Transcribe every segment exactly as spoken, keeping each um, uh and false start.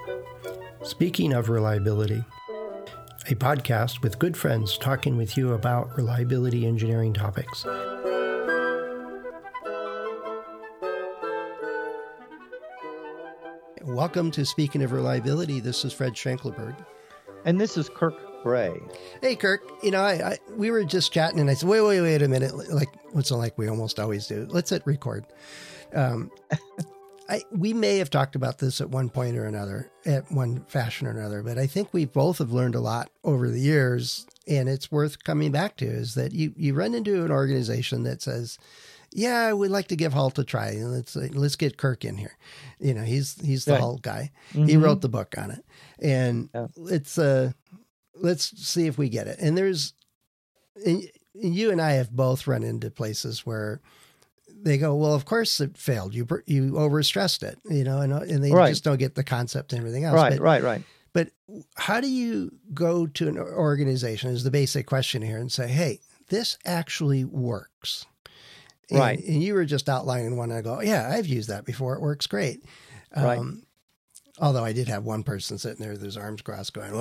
Speaking of reliability, a podcast with good friends talking with you about reliability engineering topics. Welcome to Speaking of Reliability. This is Fred Schranklerberg. And this is Kirk Bray. Hey, Kirk. You know, I, I we were just chatting, and I said, wait, wait, wait a minute. Like, what's it like we almost always do? Let's hit record. Um, I, we may have talked about this at one point or another, at one fashion or another, but I think we both have learned a lot over the years, and it's worth coming back to, is that you, you run into an organization that says, yeah, we'd like to give Halt a try. Let's let's get Kirk in here. You know, he's he's the right. Halt guy. Mm-hmm. He wrote the book on it, and yeah. it's uh, let's see if we get it. And there's, and you and I have both run into places where they go, well, of course it failed. You you overstressed it, you know, and and they right. just don't get the concept and everything else. Right, but, right, right. But how do you go to an organization, is the basic question here, and say, hey, this actually works? And, right. And you were just outlining one, and I go, yeah, I've used that before. It works great. Um, right. Although I did have one person sitting there with his arms crossed going,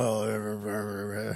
well,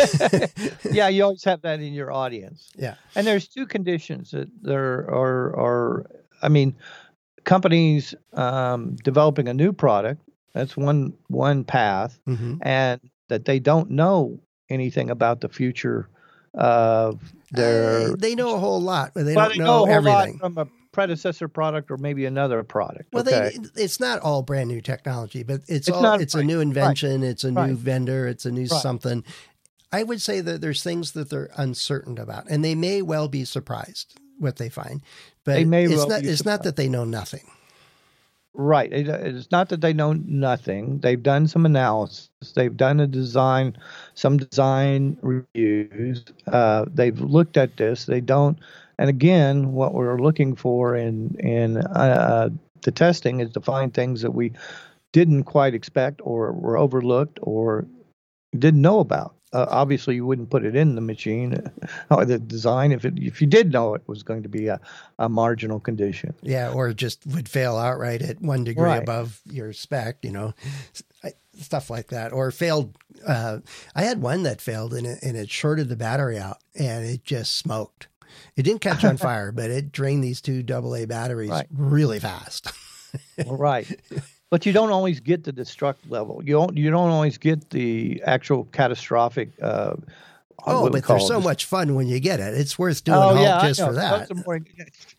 yeah, you always have that in your audience. Yeah. And there's two conditions that there are, are I mean, companies um, developing a new product, that's one one path, mm-hmm. and that they don't know anything about the future of their... Uh, they know a whole lot, but they well, don't they know, know a whole everything. lot from a predecessor product or maybe another product. Well, okay. they, it's not all brand new technology, but it's, it's all not, it's right, a new invention. Right, it's a right, new vendor. It's a new right. something. I would say that there's things that they're uncertain about, and they may well be surprised what they find, but they may it's well not, be it's surprised. not that they know nothing. Right. It, it's not that they know nothing. They've done some analysis. They've done a design, some design reviews. Uh, they've looked at this. They don't. And again, what we're looking for in in uh, the testing is to find things that we didn't quite expect or were overlooked or didn't know about. Uh, obviously, you wouldn't put it in the machine or the design if it if you did know it was going to be a, a marginal condition. Yeah, or just would fail outright at one degree right. above your spec, you know, stuff like that. Or failed. Uh, I had one that failed and it, and it shorted the battery out and it just smoked. It didn't catch on fire, but it drained these two double A batteries right. really fast. Right. But you don't always get the destruct level. You don't. You don't always get the actual catastrophic. Uh, oh, but there's so much fun when you get it. It's worth doing oh, Halt yeah, just for that. Those are, more,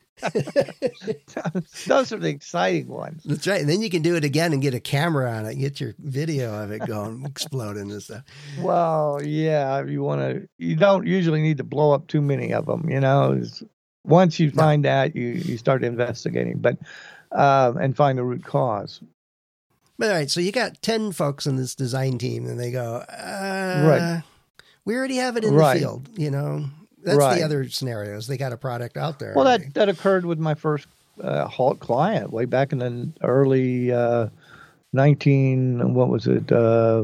those are the exciting ones. That's right. And then you can do it again and get a camera on it, get your video of it going, exploding and stuff. Well, yeah. You want to. You don't usually need to blow up too many of them. You know, it's, once you find no. that, you you start investigating, but uh, and find the root cause. But all right, so you got ten folks in this design team, and they go, uh, right. we already have it in right. the field, you know. That's right. the other scenarios. They got a product out there. Well, already. that, that occurred with my first uh, Halt client way back in the early uh, nineteen, what was it? Uh,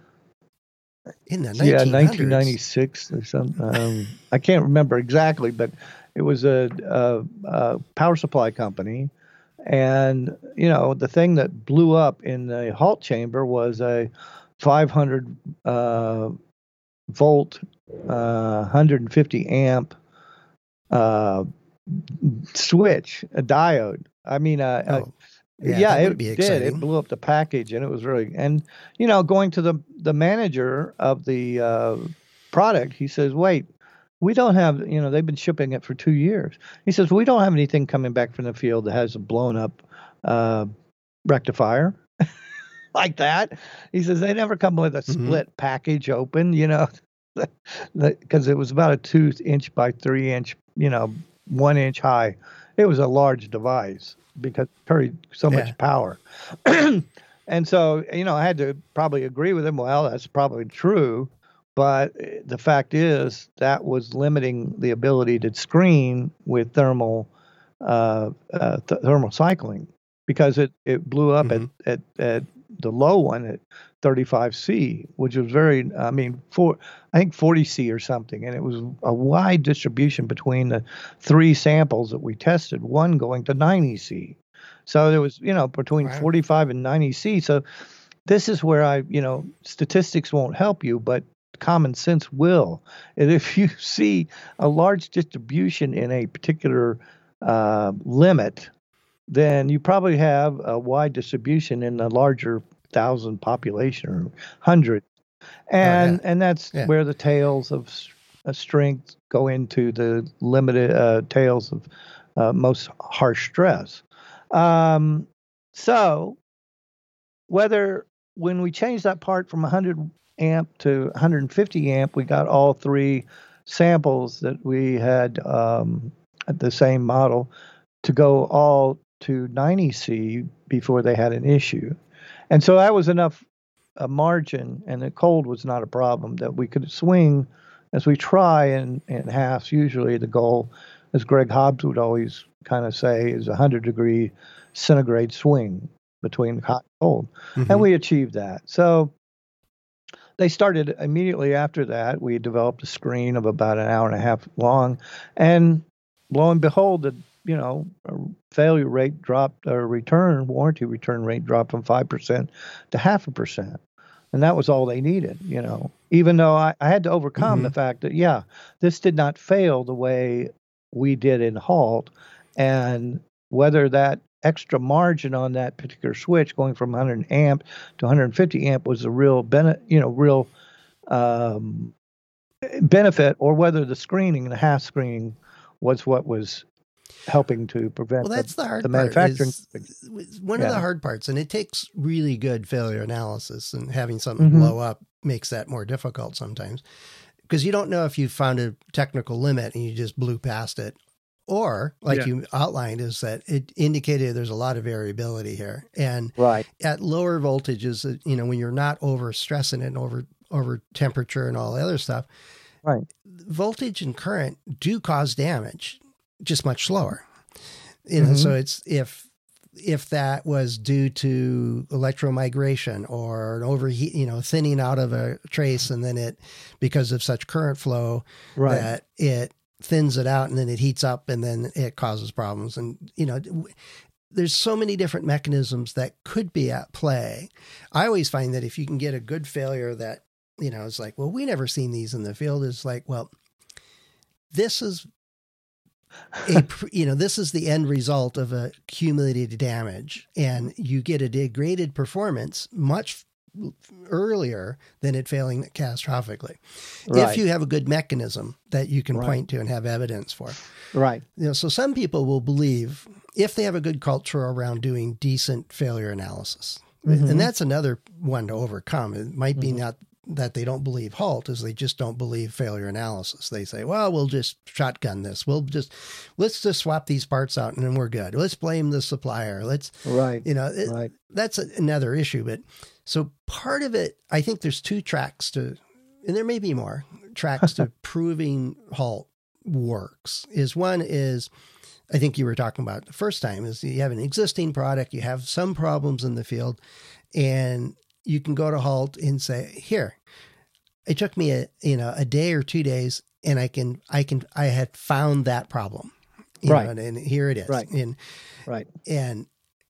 in the yeah, nineteen ninety-six or something. Um, I can't remember exactly, but it was a, a, a power supply company. And, you know, the thing that blew up in the Halt chamber was a five hundred uh, volt, uh, one hundred fifty amp uh, switch, a diode. I mean, uh, oh, uh, yeah, yeah it did. exciting. It blew up the package, and it was really, and, you know, going to the, the manager of the uh, product, he says, wait. We don't have, you know, they've been shipping it for two years. He says, we don't have anything coming back from the field that has a blown up uh, rectifier like that. He says, they never come with a mm-hmm. split package open, you know, because it was about a two inch by three inch, you know, one inch high. It was a large device because it carried so yeah. much power. And so, you know, I had to probably agree with him. Well, that's probably true. But the fact is that was limiting the ability to screen with thermal uh, uh, th- thermal cycling because it, it blew up mm-hmm. at, at, at the low one at thirty-five C, which was very, I mean, for I think forty C or something. And it was a wide distribution between the three samples that we tested, one going to ninety C. So there was, you know, between wow. forty-five and ninety C. So this is where I, you know, statistics won't help you, but common sense will. And if you see a large distribution in a particular uh, limit, then you probably have a wide distribution in the larger thousand population or hundred. And oh, yeah. and that's yeah. where the tails of uh, strength go into the limited uh, tails of uh, most harsh stress. Um, so whether when we changed that part from one hundred amp to one hundred fifty amp, we got all three samples that we had um, at the same model to go all to ninety C before they had an issue. And so that was enough a margin, and the cold was not a problem, that we could swing as we try in, in halves. Usually the goal, as Greg Hobbs would always kind of say, is a one hundred degree centigrade swing between hot and cold. Mm-hmm. And we achieved that. So they started immediately after that. We developed a screen of about an hour and a half long, and lo and behold, the you know failure rate dropped, or return warranty return rate dropped from five percent to half a percent, and that was all they needed. You know, even though I, I had to overcome mm-hmm. the fact that yeah, this did not fail the way we did in Halt, and whether that extra margin on that particular switch going from one hundred amp to one hundred fifty amp was a real benefit, you know, real um, benefit, or whether the screening, the half screening, was what was helping to prevent. Well, that's the, the hard the part. Manufacturing. Is one yeah. of the hard parts, and it takes really good failure analysis, and having something mm-hmm. blow up makes that more difficult sometimes, because you don't know if you found a technical limit and you just blew past it. Or, like yeah. you outlined, is that it indicated there's a lot of variability here. And right. at lower voltages, you know, when you're not over stressing it and over, over temperature and all the other stuff, right. voltage and current do cause damage, just much slower. You know, mm-hmm. so it's if if that was due to electromigration or an overheat, you know, thinning out of a trace, and then it, because of such current flow, right. that it thins it out and then it heats up and then it causes problems. And, you know, there's so many different mechanisms that could be at play. I always find that if you can get a good failure that, you know, it's like, well, we never seen these in the field. It's like, well, this is a, you know, this is the end result of a accumulated damage, and you get a degraded performance much earlier than it failing catastrophically. Right. If you have a good mechanism that you can right. point to and have evidence for. Right. You know, so some people will believe, if they have a good culture around doing decent failure analysis, mm-hmm. and that's another one to overcome. It might be mm-hmm. not that they don't believe Halt, is they just don't believe failure analysis. They say, well, we'll just shotgun this. We'll just, let's just swap these parts out and then we're good. Let's blame the supplier. Let's, right. you know, it, right. that's a, another issue. But so part of it, I think there's two tracks to, and there may be more tracks to proving Halt works. Is one is, I think you were talking about the first time, is you have an existing product, you have some problems in the field, and you can go to Halt and say, here, it took me a, you know, a day or two days, and I can, I can, I had found that problem, you right. know, and, and here it is. Right. And, right. And,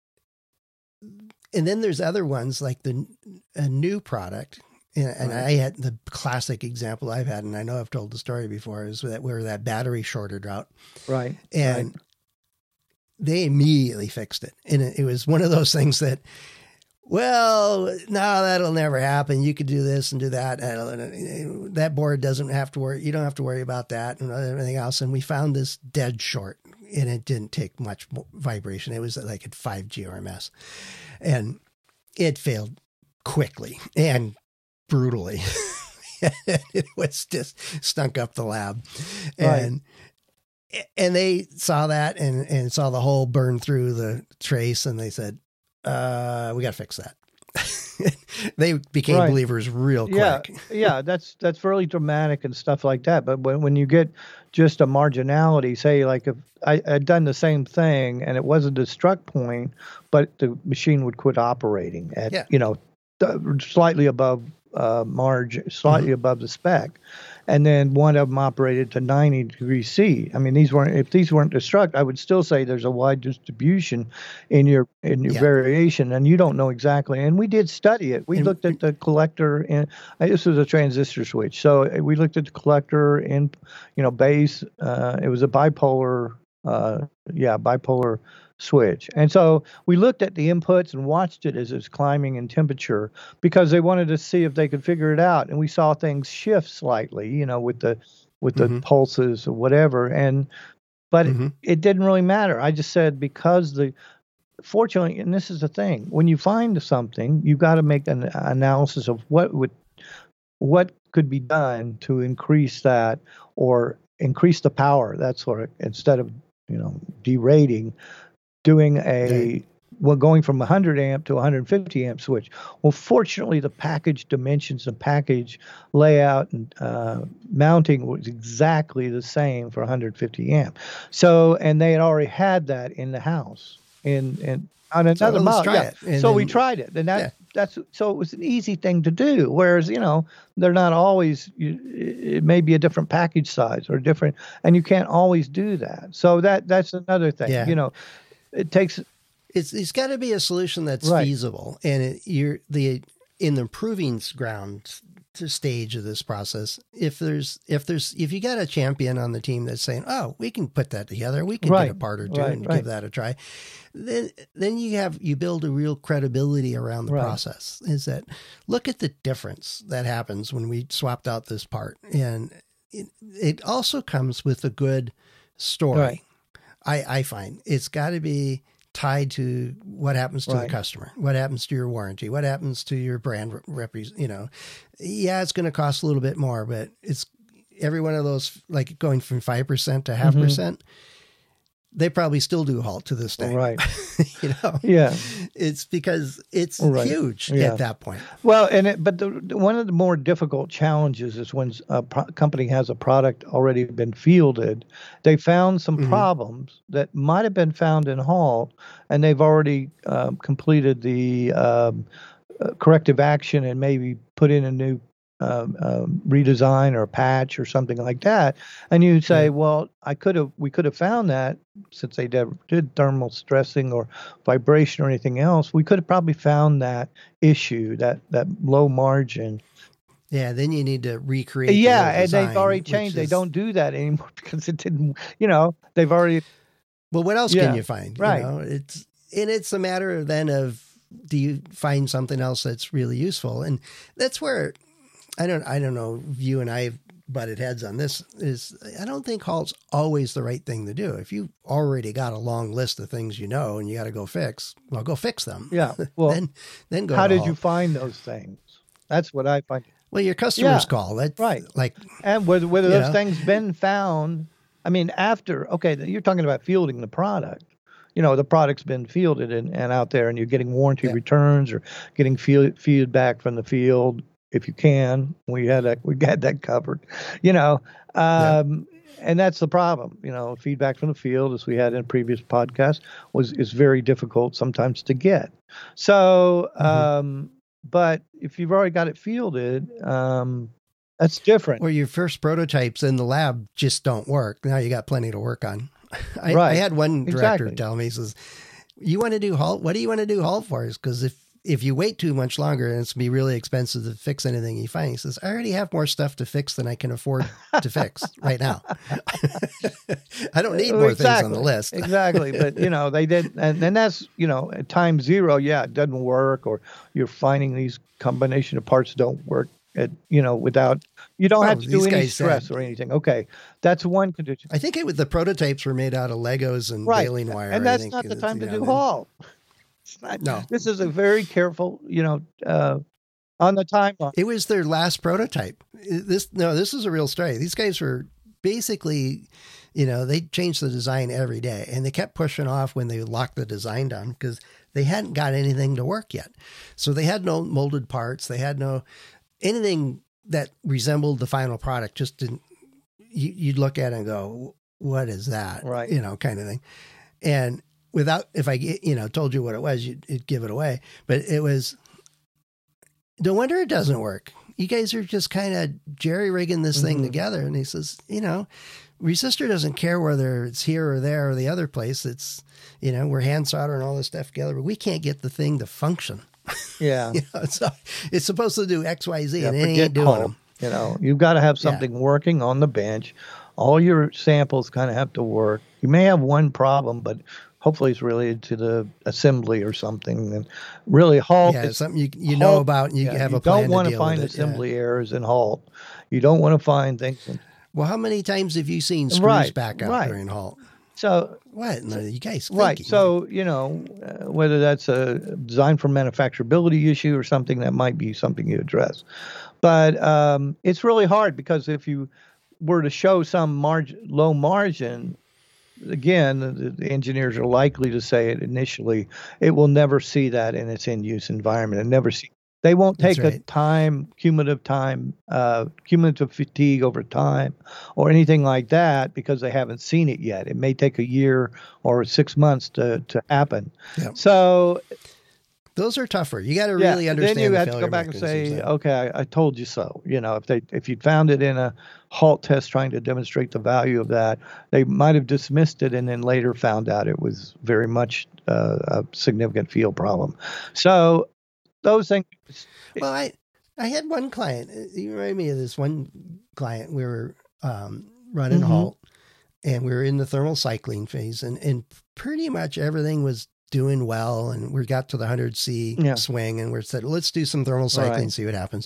and then there's other ones like the, a new product. And, and right. I had the classic example I've had, and I know I've told the story before, is that where that battery shorted out. Right. And right. they immediately fixed it. And it, it was one of those things that, well, no, that'll never happen. You could do this and do that. That board doesn't have to worry. You don't have to worry about that and everything else. And we found this dead short, and it didn't take much vibration. It was like at five G R M S, and it failed quickly and brutally. It was just stunk up the lab. And, right. and they saw that and, and saw the hole burn through the trace, and they said, uh, we got to fix that. They became right. believers real quick. Yeah, yeah, that's that's fairly dramatic and stuff like that. But when when you get just a marginality, say like if I had done the same thing and it wasn't a struck point, but the machine would quit operating at yeah. you know slightly above uh, margin, slightly mm-hmm. above the spec, and then one of them operated to ninety degrees C. I mean, these weren't if these weren't destruct, I would still say there's a wide distribution in your in your Yeah. variation, and you don't know exactly. And we did study it. We And- looked at the collector, and this was a transistor switch, so we looked at the collector in, you know, base. Uh, it was a bipolar, uh, yeah, bipolar switch. And so we looked at the inputs and watched it as it's climbing in temperature because they wanted to see if they could figure it out. And we saw things shift slightly, you know, with the with the Mhm. pulses or whatever. And but Mhm. it, it didn't really matter. I just said because the fortunately, and this is the thing, when you find something, you've got to make an analysis of what would what could be done to increase that or increase the power. That sort of instead of, you know, derating, doing a Right. well going from one hundred amp to one hundred fifty amp switch. Well, fortunately, the package dimensions and package layout and uh, mounting was exactly the same for one hundred fifty amp. So, and they had already had that in the house in in on another let's model. try Yeah. it. And So we then- tried it, and that yeah. that's so it was an easy thing to do. Whereas, you know, they're not always. You, it may be a different package size or different, and you can't always do that. So that that's another thing. Yeah. You know, it takes It's it's got to be a solution that's Right. feasible, and it, you're the in the proving ground to stage of this process. If there's if there's if you got a champion on the team that's saying, "Oh, we can put that together, we can Right. get a part or two Right, and right. give that a try," then then you have you build a real credibility around the Right. process. Is that look at the difference that happens when we swapped out this part, and it, it also comes with a good story. Right. I I find it's got to be tied to what happens to Right. the customer, what happens to your warranty, what happens to your brand rep. You know, yeah, it's going to cost a little bit more, but it's every one of those, like going from five percent to half Mhm. percent. They probably still do halt to this day, Right. you know, Yeah. it's because it's Right. huge Yeah. at that point. Well, and it, but the, the- one of the more difficult challenges is when a pro- company has a product already been fielded, they found some Mhm. problems that might have been found in halt, and they've already um, completed the um, uh, corrective action and maybe put in a new um, um, redesign or patch or something like that. And you say, Yeah. well, I could have, we could have found that since they did, did thermal stressing or vibration or anything else, we could have probably found that issue, that that low margin. Yeah, then you need to recreate. the Yeah, old and they've design, already which changed. They is- don't do that anymore because it didn't. You know, they've already. Well, what else Yeah, can you find? right. You know, it's and it's a matter then of do you find something else that's really useful, and that's where I don't I don't know if you and I have butted heads on this. Is I don't think halt's always the right thing to do. If you already got a long list of things you know and you got to go fix, well, go fix them. Yeah. Well, then then go. how to did you halt. find those things? That's what I find. Well, your customers Yeah, call. That's right. Like And whether whether You those know? things been found. I mean, after okay, you're talking about fielding the product. You know, the product's been fielded and, and out there, and you're getting warranty Yeah. returns or getting field, feedback from the field if you can. We had that. We got that covered. You know, um, and that's the problem. You know, feedback from the field, as we had in a previous podcast, was is very difficult sometimes to get. So, Mhm. um, but if you've already got it fielded, um, that's different. where your first prototypes in the lab just don't work. Now you got plenty to work on. I, Right. I had one director Exactly. tell me, he says, you want to do halt? What do you want to do halt for? Because if, if you wait too much longer, and it's going to be really expensive to fix anything you find. He says, I already have more stuff to fix than I can afford to fix right now. I don't need more things on the list. Exactly. But, you know, they did. And, and that's, you know, at time zero, yeah, it doesn't work. Or you're finding these combination of parts don't work, at, you know, without, you don't Oh, have to do these any guys stress said- or anything. Okay. That's one condition. I think it was the prototypes were made out of Legos and Right. baling wire. And I that's think, not the you time to know, do then- haul. It's not, No. This is a very careful, you know, uh, on the timeline. It was their last prototype. This no, this is a real story. These guys were basically, you know, they changed the design every day, and they kept pushing off when they locked the design down because they hadn't got anything to work yet. So they had no molded parts. They had no anything that resembled the final product. Just didn't. You, you'd look at it and go, "What is that?" Right. You know, kind of thing. And without, if I, you know, told you what it was, you'd, you'd give it away. But it was. no wonder it doesn't work. You guys are just kind of jerry-rigging this thing Mhm. together. And he says, you know, resistor doesn't care whether it's here or there or the other place. It's, you know, we're hand soldering all this stuff together, but we can't get the thing to function. Yeah. You know, so it's supposed to do X, Y, Z, Yeah, and it forget ain't doing Holt. them. You know, you've got to have something working on the bench. All your samples kind of have to work. You may have one problem, but hopefully it's related to the assembly or something. And really, Halt Yeah, is it's something you you know Halt- about and you yeah, have you a plan don't want to to deal find with it. Yeah. assembly errors in Halt. You don't want to find things. In, Well, how many times have you seen screws Right, back up right. during Halt? so What? No, you guys Right. thinking. So, you know, uh, whether that's a design for manufacturability issue or something, that might be something you address. But um, it's really hard because if you were to show some margin, low margin, again, the, the engineers are likely to say it initially, it will never see that in its in-use environment and never see. They won't That's take a right. time, cumulative time, uh, cumulative fatigue over time or anything like that because they haven't seen it yet. It may take a year or six months to, to happen. Yep. So, Those are tougher. You got to yeah, really understand then you the have to failure go back and mechanisms say, then. okay, I, I told you so. You know, if they if you'd found it in a Halt test trying to demonstrate the value of that, they might have dismissed it and then later found out it was very much uh, a significant field problem. So those things. Well, I I had one client. You remind me of this one client. We were um, running Mhm. Halt, and we were in the thermal cycling phase, and and pretty much everything was doing well, and we got to the one hundred C Yeah. swing, and we said, let's do some thermal cycling, Right. see what happens.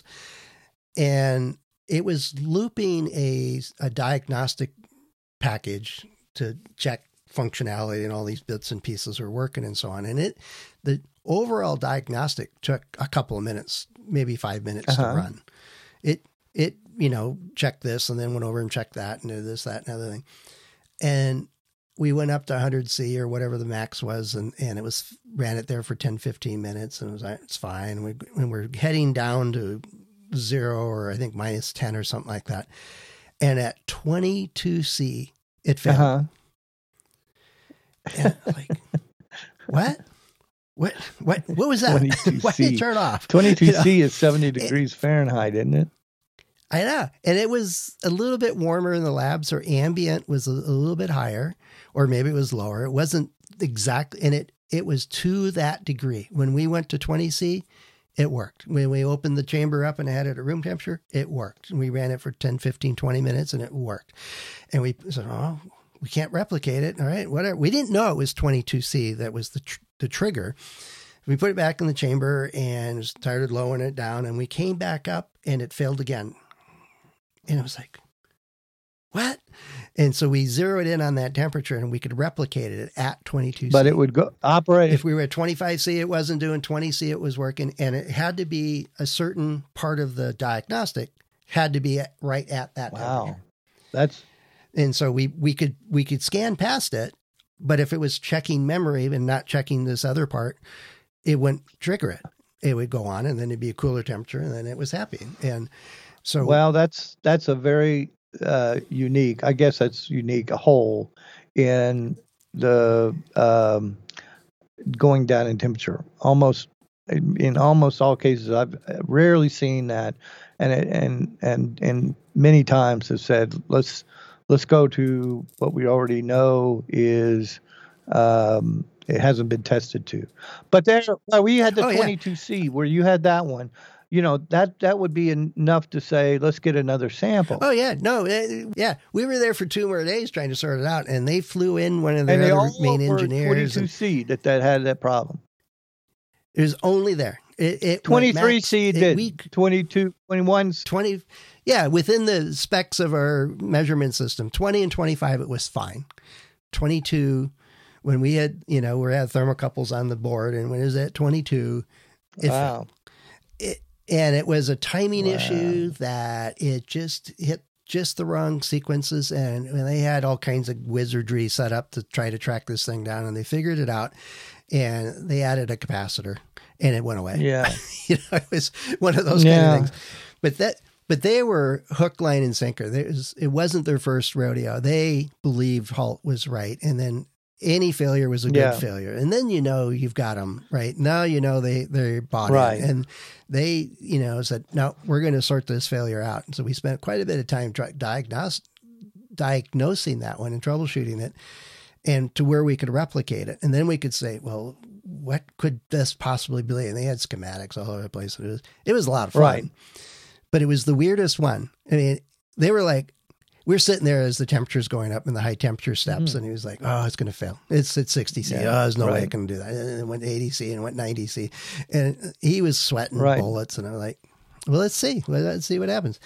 And it was looping a a diagnostic package to check functionality and all these bits and pieces were working and so on. And it, the overall diagnostic took a couple of minutes, maybe five minutes Uh-huh. to run. It, it, you know, checked this and then went over and checked that and did this, that, and other thing. And we went up to one hundred C or whatever the max was. And, and it was, ran it there for ten, fifteen minutes and it was like, it's fine. We, and we're heading down to zero or I think minus ten or something like that. And at twenty-two C, it failed. Uh-huh. And I'm like, what? What? What? What was that? Why did twenty-two C. it turn off? twenty-two C You know? is seventy degrees Fahrenheit, isn't it? I know. And it was a little bit warmer in the lab. So ambient was a, a little bit higher, or maybe it was lower. It wasn't exactly, and it, it was to that degree. When we went to twenty C, it worked. When we opened the chamber up and had it at room temperature, it worked. And we ran it for ten, fifteen, twenty minutes and it worked. And we said, oh, we can't replicate it. All right, whatever. We didn't know it was twenty-two C that was the tr- the trigger. We put it back in the chamber and started lowering it down. And we came back up and it failed again. And it was like, what? And so we zeroed in on that temperature and we could replicate it at twenty-two C. But it would go operate. If we were at twenty-five C, it wasn't doing twenty C, it was working. And it had to be a certain part of the diagnostic had to be at, right at that Wow. temperature. That's And so we, we could, we could scan past it, but if it was checking memory and not checking this other part, it wouldn't trigger it. It would go on and then it'd be a cooler temperature and then it was happy. And so, well, that's that's a very uh, unique. I guess that's unique. A hole in the um, going down in temperature. Almost in almost all cases, I've rarely seen that, and it, and and and many times have said, let's let's go to what we already know is. Um, it hasn't been tested to, but there, well, we had the Oh, yeah. twenty-two C where you had that one. You know, that that would be enough to say, let's get another sample. oh yeah, no, eh, yeah, we were there for two more days trying to sort it out, and they flew in one of their and they other all main were engineers. twenty-two And C that, that had that problem. it was only there. It, it went twenty-three max- C it- did. we- twenty-two, twenty-one. twenty, yeah, within the specs of our measurement system, twenty and twenty-five, it was fine. twenty-two, when we had, you know, we had thermocouples on the board, and when it was at twenty-two, it Wow. it, and it was a timing Wow. issue that it just hit just the wrong sequences. And, and they had all kinds of wizardry set up to try to track this thing down, and they figured it out, and they added a capacitor and it went away. Yeah. You know, it was one of those Yeah. kind of things, but that, but they were hook, line, and sinker. There was, it wasn't their first rodeo. They believed Halt was right. And then any failure was a good Yeah. failure. And then, you know, you've got them right now, you know, they, they bought Right. it and they, you know, said, no, we're going to sort this failure out. And so we spent quite a bit of time tri- diagnose, diagnosing that one and troubleshooting it and to where we could replicate it. And then we could say, well, what could this possibly be? And they had schematics all over the place. It was, it was a lot of fun, Right. but it was the weirdest one. I mean, they were like, we're sitting there as the temperature's going up in the high temperature steps, mm. and he was like, oh, it's going to fail. It's at sixty C. Yeah, oh, there's no right. way I can do that. And it went eighty C and it went ninety C. And he was sweating right. bullets. And I'm like, well, let's see. Let's see what happens.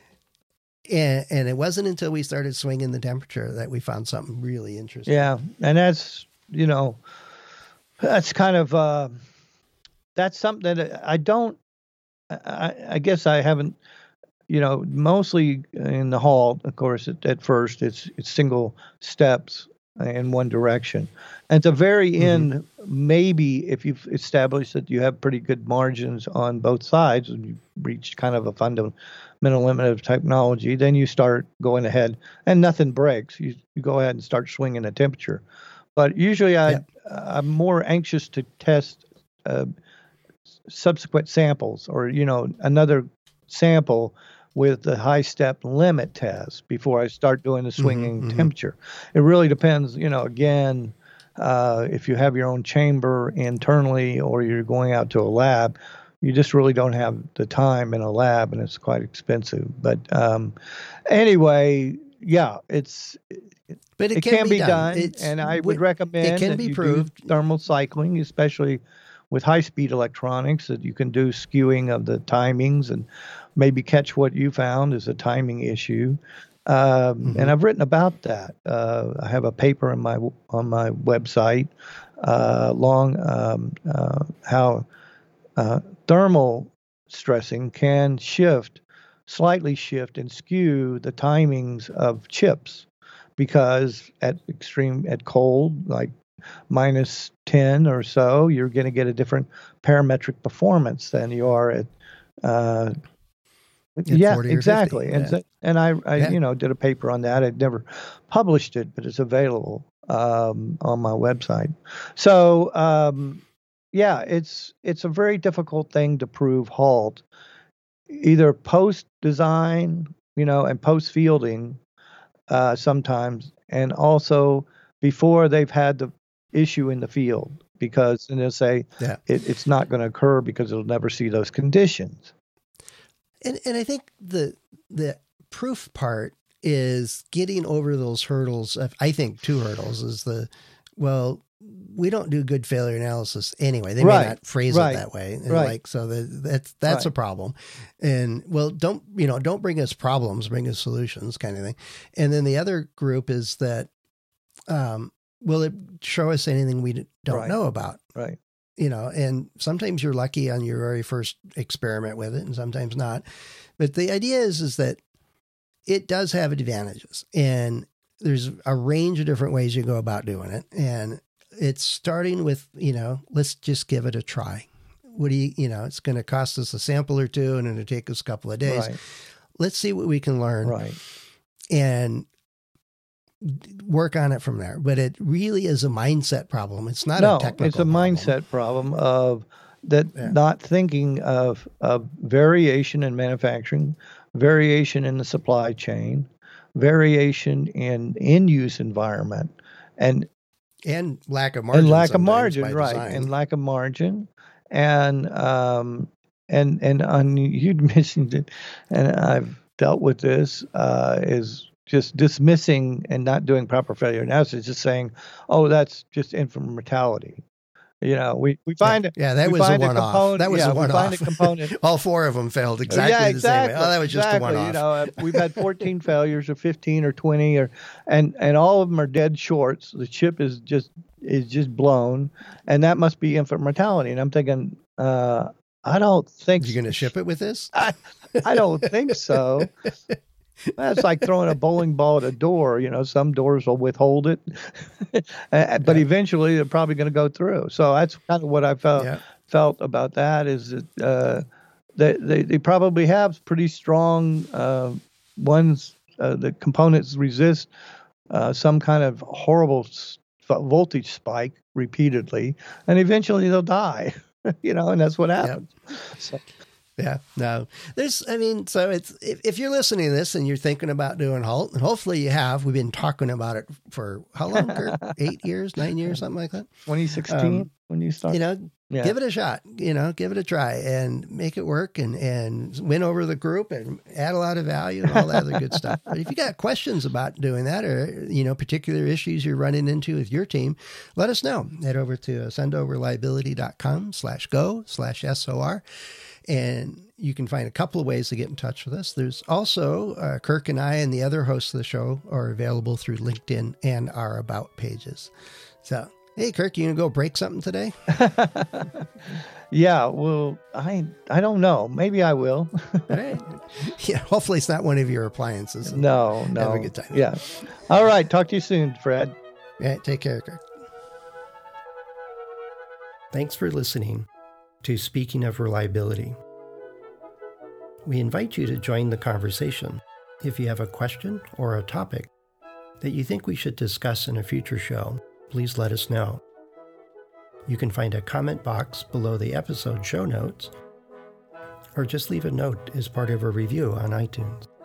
And, and it wasn't until we started swinging the temperature that we found something really interesting. Yeah. And that's, you know, that's kind of, uh, that's something that I don't, I, I guess I haven't, you know, mostly in the hall, of course, at, at first it's it's single steps in one direction. And at the very mm-hmm. end, maybe if you've established that you have pretty good margins on both sides and you've reached kind of a fundamental limit of technology, then you start going ahead and nothing breaks. You, you go ahead and start swinging the temperature. But usually I, yeah. I'm more anxious to test uh, subsequent samples or, you know, another sample with the high step limit test before I start doing the swinging mm-hmm, temperature. Mm-hmm. It really depends, you know, again, uh, if you have your own chamber internally or you're going out to a lab, you just really don't have the time in a lab and it's quite expensive. But um, anyway, yeah, it's but it, it can, can be, be done, done. and I would recommend it can that be you proved. do thermal cycling, especially with high-speed electronics, that you can do skewing of the timings and maybe catch what you found is a timing issue. Um, mm-hmm. And I've written about that. Uh, I have a paper on my on my website, uh, long um, uh, how uh, thermal stressing can shift, slightly shift and skew the timings of chips, because at extreme at cold, like minus ten or so, you're going to get a different parametric performance than you are at. Uh, yeah, exactly. And yeah. and I, I yeah. you know, did a paper on that. I'd never published it, but it's available um, on my website. So um, yeah, it's it's a very difficult thing to prove halt, either post design, you know, and post fielding uh, sometimes, and also before they've had the issue in the field, because then they'll say yeah. it, it's not going to occur because it'll never see those conditions. And and I think the the proof part is getting over those hurdles. Of, I think two hurdles is the, well, we don't do good failure analysis anyway. They right. may not phrase right. it that way. And right. like, so the, that's, that's right. a problem. And well, don't, you know, don't bring us problems, bring us solutions kind of thing. And then the other group is that, um, will it show us anything we don't right. know about? Right. You know, and sometimes you're lucky on your very first experiment with it and sometimes not. But the idea is, is that it does have advantages, and there's a range of different ways you go about doing it. And it's starting with, you know, let's just give it a try. What do you, you know, it's going to cost us a sample or two and it'll take us a couple of days. Right. Let's see what we can learn. Right. And work on it from there. But it really is a mindset problem. It's not no, a technical it's a problem. mindset problem of that yeah. not thinking of, of variation in manufacturing, variation in the supply chain, variation in in-use environment, and and lack of margin. And lack of margin, right. Design. And lack of margin. And um and and on you'd mentioned it, and I've dealt with this, uh, is just dismissing and not doing proper failure analysis, just saying, oh, that's just infant mortality. You know, we, we find yeah, it. Yeah, that was a one-off. That was yeah, a one-off. We find a component. All four of them failed exactly, yeah, the exactly same way. Oh, that was just exactly. a one-off. You know, uh, we've had fourteen failures, or fifteen, or twenty, or and and all of them are dead shorts. The chip is just is just blown, and that must be infant mortality. And I'm thinking, uh, I don't think you're going to ship it with this. I, I don't think so. That's like throwing a bowling ball at a door. You know, some doors will withhold it, but yeah. eventually they're probably going to go through. So that's kind of what I felt yeah. felt about that. Is that uh, they, they they probably have pretty strong uh, ones. Uh, the components resist uh, some kind of horrible voltage spike repeatedly, and eventually they'll die. You know, and that's what happens. Yep. So. Yeah, no, there's, I mean, so it's, if, if you're listening to this and you're thinking about doing Halt, and hopefully you have, we've been talking about it for how long, Kurt? Eight years, nine years, something like that. twenty sixteen um, when you started. You know, yeah. Give it a shot, you know, give it a try and make it work and, and win over the group and add a lot of value and all that other good stuff. But if you got questions about doing that or, you know, particular issues you're running into with your team, let us know. Head over to ascendoreliability.com slash go slash SOR. And you can find a couple of ways to get in touch with us. There's also uh, Kirk and I and the other hosts of the show are available through LinkedIn and our About pages. So, hey, Kirk, you going to go break something today? Yeah, well, I I don't know. Maybe I will. All right. Yeah, hopefully it's not one of your appliances. No, no. Have a good time. Yeah. All right. Talk to you soon, Fred. All right. Take care, Kirk. Thanks for listening to Speaking of Reliability. We invite you to join the conversation. If you have a question or a topic that you think we should discuss in a future show, please let us know. You can find a comment box below the episode show notes, or just leave a note as part of a review on iTunes.